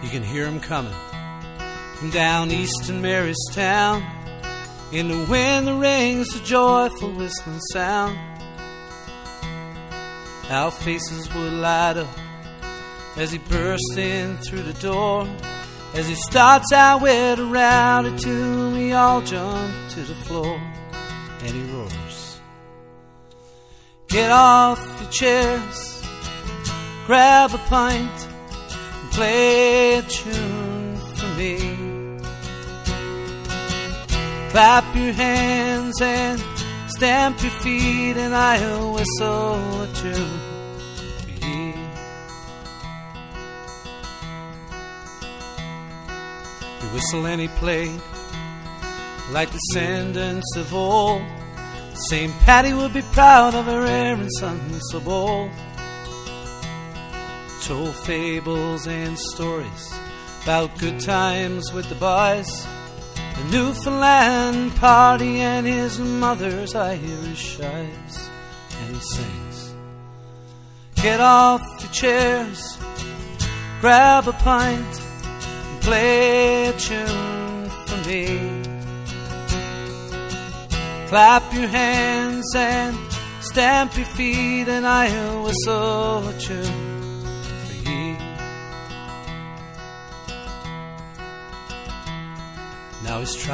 You can hear 'em coming from down east in Marystown. In the wind that rings a joyful whistling sound. Our faces would light up as he burst in through the door. As he starts out with a rowdy tune, we all jump to the floor. And he roars, get off your chairs, grab a pint, and play a tune for me. Clap your hands and stamp your feet, and I'll whistle a tune for ye. He whistled and he played like descendants of old. St. Patty would be proud of her errand son so bold. Told fables and stories about good times with the boys. The Newfoundland party and his mother's Irish eyes. And he sings, get off your chairs, grab a pint, and play a tune for me. Clap your hands and stamp your feet, and I'll whistle a tune for ye. Now he's trying